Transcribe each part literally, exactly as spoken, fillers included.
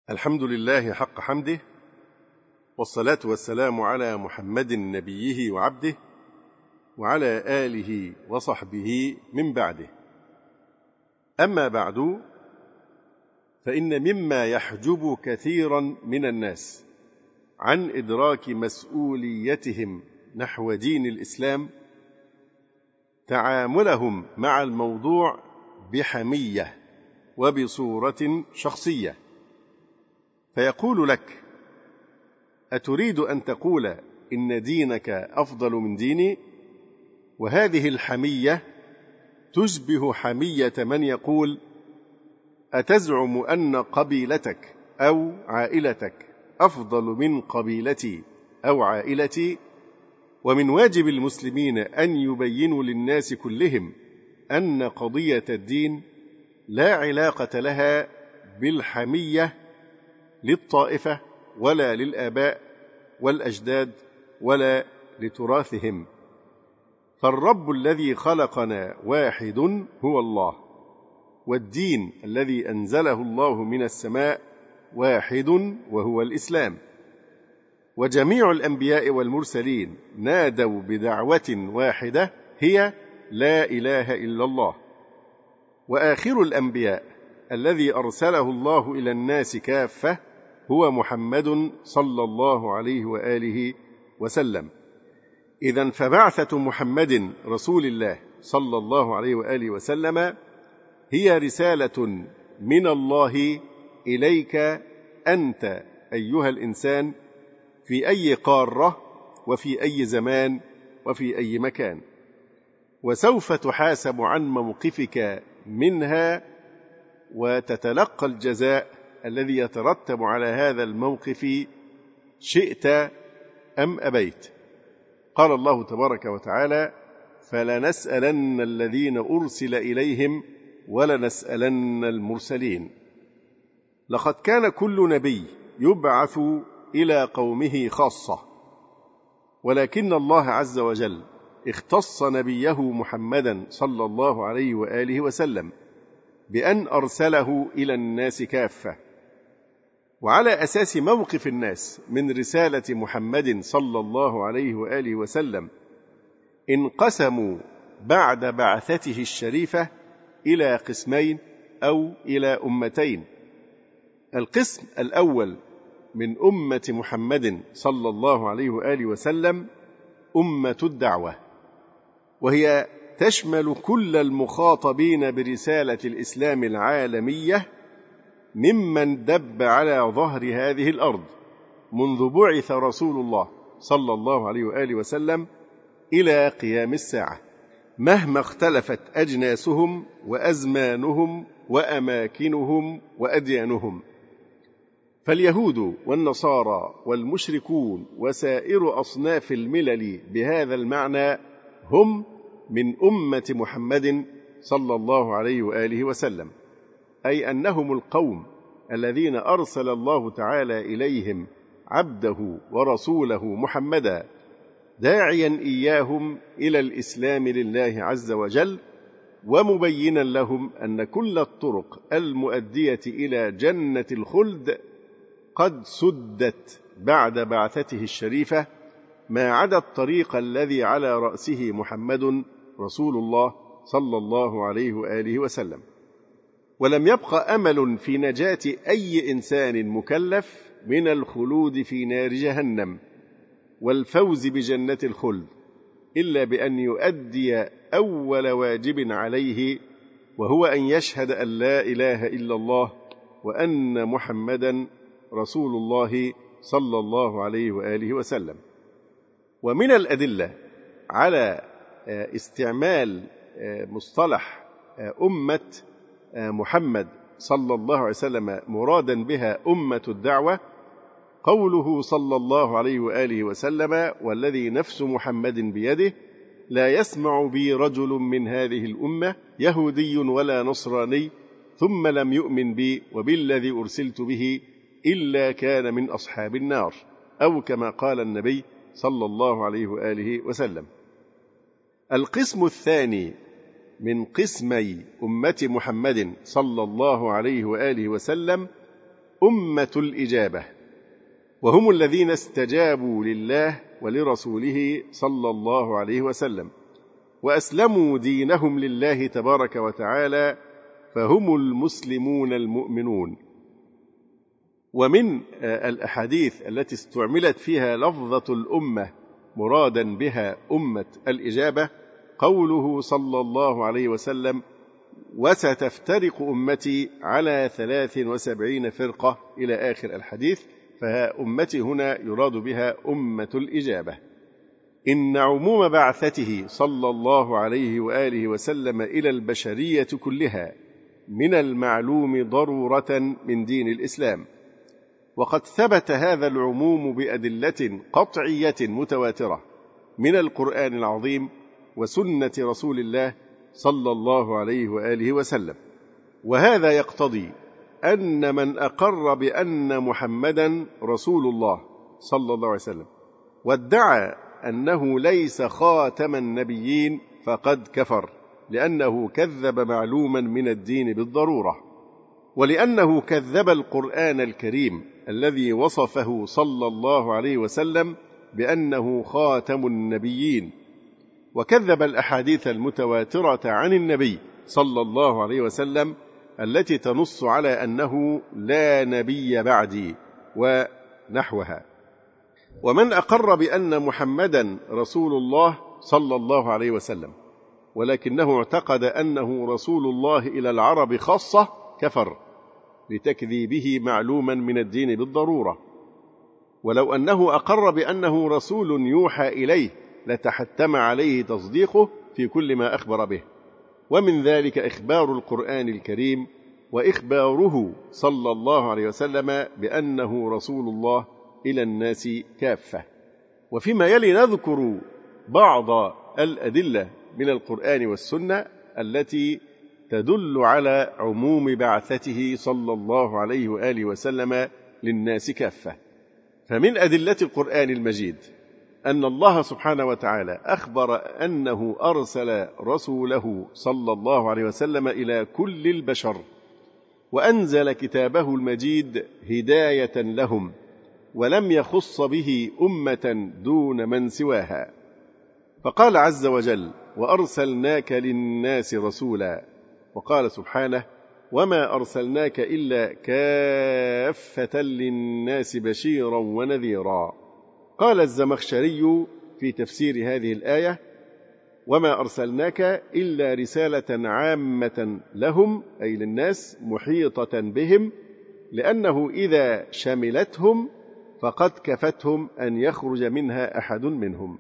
الحمد لله حق حمده، والصلاة والسلام على محمد نبيه وعبده، وعلى آله وصحبه من بعده. أما بعد، فإن مما يحجب كثيرا من الناس عن إدراك مسؤوليتهم نحو دين الإسلام تعاملهم مع الموضوع بحمية وبصورة شخصية، فيقول لك: أتريد أن تقول إن دينك أفضل من ديني؟ وهذه الحمية تشبه حمية من يقول: أتزعم أن قبيلتك أو عائلتك أفضل من قبيلتي أو عائلتي؟ ومن واجب المسلمين أن يبينوا للناس كلهم أن قضية الدين لا علاقة لها بالحمية للطائفة ولا للآباء والأجداد ولا لتراثهم، فالرب الذي خلقنا واحد هو الله، والدين الذي أنزله الله من السماء واحد وهو الإسلام، وجميع الأنبياء والمرسلين نادوا بدعوة واحدة هي لا إله إلا الله. وآخر الأنبياء الذي أرسله الله إلى الناس كافة هو محمد صلى الله عليه وآله وسلم. إذن فبعثة محمد رسول الله صلى الله عليه وآله وسلم هي رسالة من الله إليك أنت أيها الإنسان، في أي قارة وفي أي زمان وفي أي مكان، وسوف تحاسب عن موقفك منها وتتلقى الجزاء الذي يترتب على هذا الموقف شئت أم أبيت. قال الله تبارك وتعالى: فلنسألن الذين أرسل إليهم ولنسألن المرسلين. لقد كان كل نبي يبعث إلى قومه خاصة، ولكن الله عز وجل اختص نبيه محمدا صلى الله عليه وآله وسلم بأن أرسله إلى الناس كافة، وعلى أساس موقف الناس من رسالة محمد صلى الله عليه وآله وسلم انقسموا بعد بعثته الشريفة إلى قسمين أو إلى أمتين. القسم الأول من أمة محمد صلى الله عليه وآله وسلم أمة الدعوة، وهي تشمل كل المخاطبين برسالة الإسلام العالمية ممن دب على ظهر هذه الأرض منذ بعث رسول الله صلى الله عليه وآله وسلم إلى قيام الساعة، مهما اختلفت أجناسهم وأزمانهم وأماكنهم وأديانهم. فاليهود والنصارى والمشركون وسائر أصناف الملل بهذا المعنى هم من أمة محمد صلى الله عليه وآله وسلم، أي أنهم القوم الذين أرسل الله تعالى إليهم عبده ورسوله محمدا، داعيا إياهم إلى الإسلام لله عز وجل، ومبينا لهم أن كل الطرق المؤدية إلى جنة الخلد قد سدت بعد بعثته الشريفة، ما عدا الطريق الذي على رأسه محمد رسول الله صلى الله عليه وآله وسلم. ولم يبق أمل في نجاة أي إنسان مكلف من الخلود في نار جهنم والفوز بجنة الخلد إلا بأن يؤدي أول واجب عليه، وهو أن يشهد أن لا إله إلا الله وأن محمدا رسول الله صلى الله عليه وآله وسلم. ومن الأدلة على استعمال مصطلح أمة محمد صلى الله عليه وسلم مرادا بها أمة الدعوة قوله صلى الله عليه وآله وسلم: والذي نفس محمد بيده لا يسمع بي رجل من هذه الأمة يهودي ولا نصراني ثم لم يؤمن بي وبالذي أرسلت به إلا كان من أصحاب النار، أو كما قال النبي صلى الله عليه وآله وسلم. القسم الثاني من قسمي أمة محمد صلى الله عليه وآله وسلم أمة الإجابة، وهم الذين استجابوا لله ولرسوله صلى الله عليه وسلم وأسلموا دينهم لله تبارك وتعالى، فهم المسلمون المؤمنون. ومن الأحاديث التي استعملت فيها لفظة الأمة مرادا بها أمة الإجابة قوله صلى الله عليه وسلم: وستفترق أمتي على ثلاث وسبعين فرقة إلى آخر الحديث. فأمتي هنا يراد بها أمة الإجابة. إن عموم بعثته صلى الله عليه وآله وسلم إلى البشرية كلها من المعلوم ضرورة من دين الإسلام، وقد ثبت هذا العموم بأدلة قطعية متواترة من القرآن العظيم وسنة رسول الله صلى الله عليه وآله وسلم. وهذا يقتضي أن من أقر بأن محمدا رسول الله صلى الله عليه وسلم وادعى أنه ليس خاتم النبيين فقد كفر، لأنه كذب معلوما من الدين بالضرورة، ولأنه كذب القرآن الكريم الذي وصفه صلى الله عليه وسلم بأنه خاتم النبيين، وكذب الأحاديث المتواترة عن النبي صلى الله عليه وسلم التي تنص على أنه لا نبي بعدي ونحوها. ومن أقر بأن محمدا رسول الله صلى الله عليه وسلم ولكنه اعتقد أنه رسول الله إلى العرب خاصة كفر، لتكذيبه معلوما من الدين بالضرورة. ولو أنه أقر بأنه رسول يوحى إليه لتحتم عليه تصديقه في كل ما أخبر به، ومن ذلك إخبار القرآن الكريم وإخباره صلى الله عليه وسلم بأنه رسول الله إلى الناس كافة. وفيما يلي نذكر بعض الأدلة من القرآن والسنة التي تدل على عموم بعثته صلى الله عليه وآله وسلم للناس كافة. فمن أدلة القرآن المجيد أن الله سبحانه وتعالى أخبر أنه أرسل رسوله صلى الله عليه وسلم إلى كل البشر، وأنزل كتابه المجيد هداية لهم، ولم يخص به أمة دون من سواها. فقال عز وجل: وأرسلناك للناس رسولا. وقال سبحانه: وما أرسلناك إلا كافة للناس بشيرا ونذيرا. قال الزمخشري في تفسير هذه الآية: وما أرسلناك إلا رسالة عامة لهم، أي للناس، محيطة بهم، لأنه إذا شملتهم فقد كفتهم أن يخرج منها أحد منهم.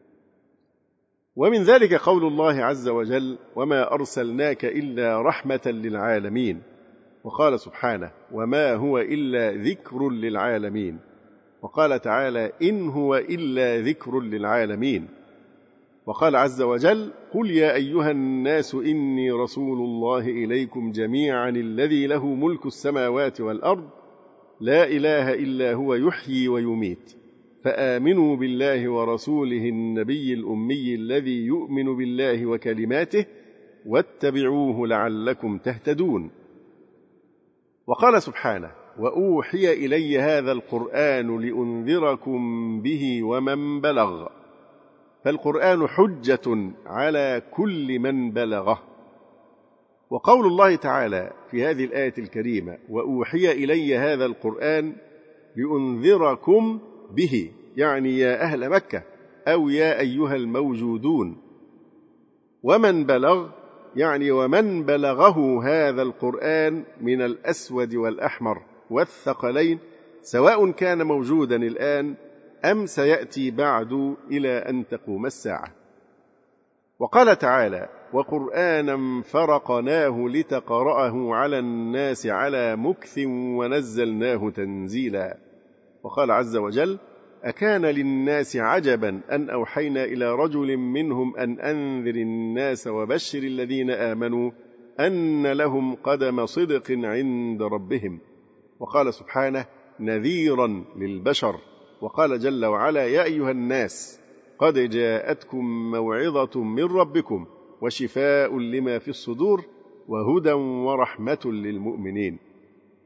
ومن ذلك قول الله عز وجل: وما أرسلناك إلا رحمة للعالمين. وقال سبحانه: وما هو إلا ذكر للعالمين. وقال تعالى: إن هو إلا ذكر للعالمين. وقال عز وجل: قل يا أيها الناس إني رسول الله إليكم جميعا الذي له ملك السماوات والأرض لا إله إلا هو يحيي ويميت، فآمنوا بالله ورسوله النبي الأمي الذي يؤمن بالله وكلماته واتبعوه لعلكم تهتدون. وقال سبحانه: وأوحي إلي هذا القرآن لأنذركم به ومن بلغ. فالقرآن حجة على كل من بلغه. وقول الله تعالى في هذه الآية الكريمة: وأوحي إلي هذا القرآن لأنذركم به، يعني يا أهل مكة أو يا أيها الموجودون. ومن بلغ يعني ومن بلغه هذا القرآن من الأسود والأحمر والثقلين، سواء كان موجودا الآن أم سيأتي بعد إلى أن تقوم الساعة. وقال تعالى: وقرآنا فرقناه لتقرأه على الناس على مكث ونزلناه تنزيلا. وقال عز وجل: أكان للناس عجبا أن أوحينا إلى رجل منهم أن أنذر الناس وبشر الذين آمنوا أن لهم قدم صدق عند ربهم. وقال سبحانه: نذيرا للبشر. وقال جل وعلا: يا أيها الناس قد جاءتكم موعظة من ربكم وشفاء لما في الصدور وهدى ورحمة للمؤمنين.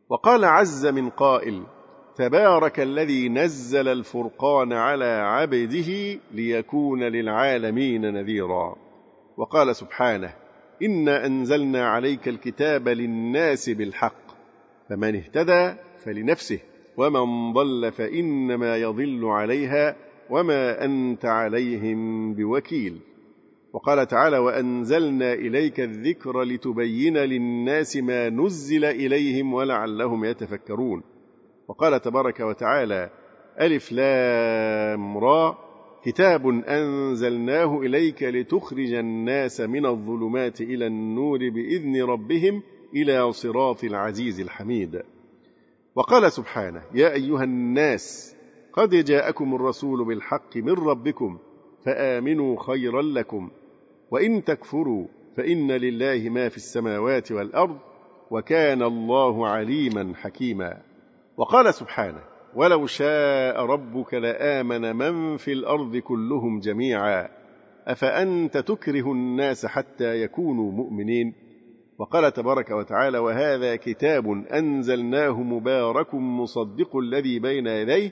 وقال عز من قائل: تبارك الذي نزل الفرقان على عبده ليكون للعالمين نذيرا. وقال سبحانه: إنا أنزلنا عليك الكتاب للناس بالحق فمن اهتدى فلنفسه ومن ضل فإنما يضل عليها وما أنت عليهم بوكيل. وقال تعالى: وأنزلنا إليك الذكر لتبين للناس ما نزل إليهم ولعلهم يتفكرون. وقال تبارك وتعالى: ألف لام را كتاب أنزلناه إليك لتخرج الناس من الظلمات إلى النور بإذن ربهم إلى صراط العزيز الحميد. وقال سبحانه: يا أيها الناس قد جاءكم الرسول بالحق من ربكم فآمنوا خيرا لكم وإن تكفروا فإن لله ما في السماوات والأرض وكان الله عليما حكيما. وقال سبحانه: ولو شاء ربك لآمن من في الأرض كلهم جميعا أفأنت تكره الناس حتى يكونوا مؤمنين. وقال تبارك وتعالى: وهذا كتاب أنزلناه مبارك مصدق الذي بين يديه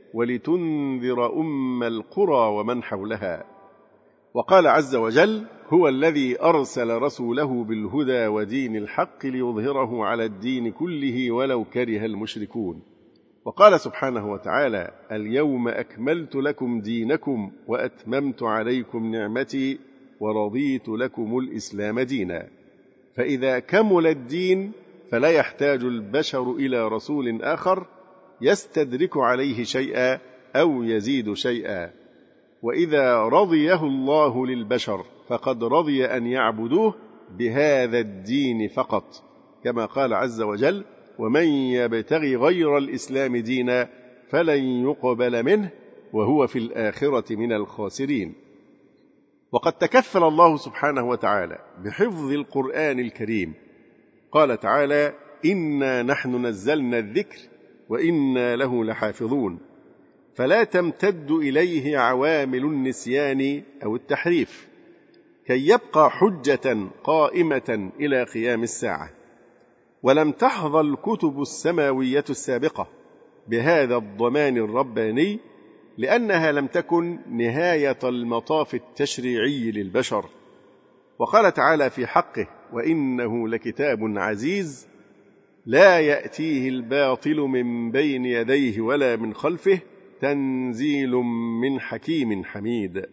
ولتنذر أم القرى ومن حولها. وقال عز وجل: هو الذي أرسل رسوله بالهدى ودين الحق ليظهره على الدين كله ولو كره المشركون. وقال سبحانه وتعالى: اليوم أكملت لكم دينكم وأتممت عليكم نعمتي ورضيت لكم الإسلام دينا. فإذا كمل الدين فلا يحتاج البشر إلى رسول آخر يستدرك عليه شيئا أو يزيد شيئا. وإذا رضيه الله للبشر فقد رضي أن يعبدوه بهذا الدين فقط، كما قال عز وجل: ومن يبتغي غير الإسلام دينا فلن يقبل منه وهو في الآخرة من الخاسرين. وقد تكفل الله سبحانه وتعالى بحفظ القرآن الكريم. قال تعالى: إنا نحن نزلنا الذكر وإنا له لحافظون. فلا تمتد إليه عوامل النسيان أو التحريف كي يبقى حجة قائمة إلى قيام الساعة. ولم تحظى الكتب السماوية السابقة بهذا الضمان الرباني لأنها لم تكن نهاية المطاف التشريعي للبشر. وقال تعالى في حقه: وإنه لكتاب عزيز لا يأتيه الباطل من بين يديه ولا من خلفه تنزيل من حكيم حميد.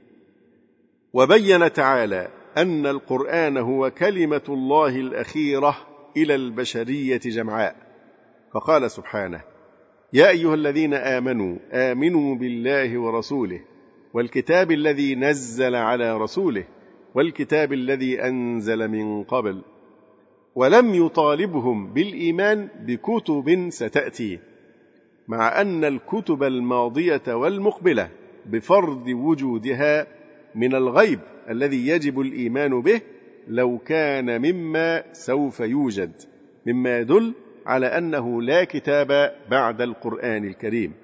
وبين تعالى أن القرآن هو كلمة الله الأخيرة إلى البشرية جمعاء، فقال سبحانه: يا أيها الذين آمنوا آمنوا بالله ورسوله والكتاب الذي نزل على رسوله والكتاب الذي أنزل من قبل. ولم يطالبهم بالإيمان بكتب ستأتي، مع أن الكتب الماضية والمقبلة بفرض وجودها من الغيب الذي يجب الإيمان به لو كان مما سوف يوجد، مما يدل على أنه لا كتاب بعد القرآن الكريم.